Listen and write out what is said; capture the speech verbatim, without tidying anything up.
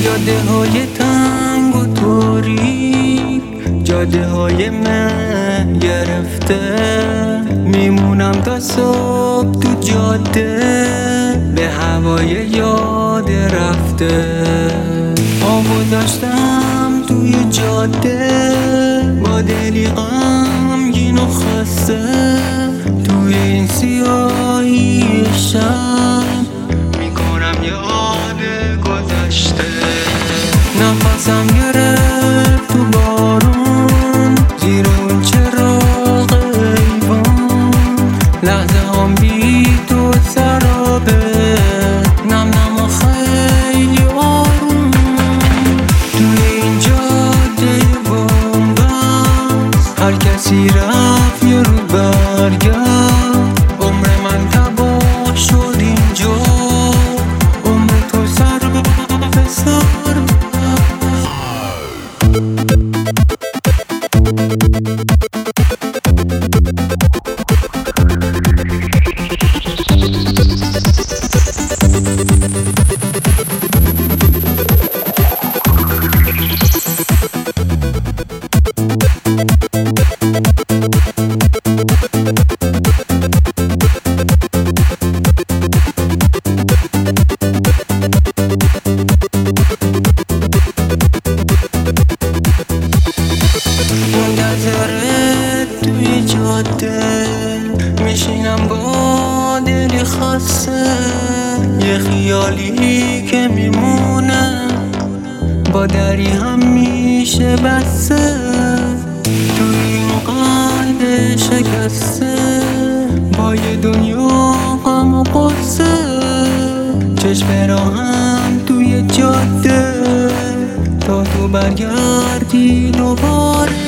جاده های تنگ و تاریک، جاده های من گرفته، میمونم تا صبح تو جاده، به هوای یاد رفته. آبو داشتم توی جاده، با دلی غمگین و خسته، توی این سیاهی شب میکنم یاد گذشته. نفسم گرفت تو بارون، زیر اون چراغ ایوان، لحظه هم بی تو سرابه، نم نم و خیلی آروم. توی این جاده بومبست، هر کسی رفت یه رو برگرد. عمر من تباه شد اینجا، عمر تو سر به سر. منتظرت توی جاده میشینم با دلی خسته، یه خیالی که میمونه با دری همیشه بسته. توی این قلب شکسته، با یه دنیا غم و قصه، چشم راهم توی جاده تا تو برگردی دوباره.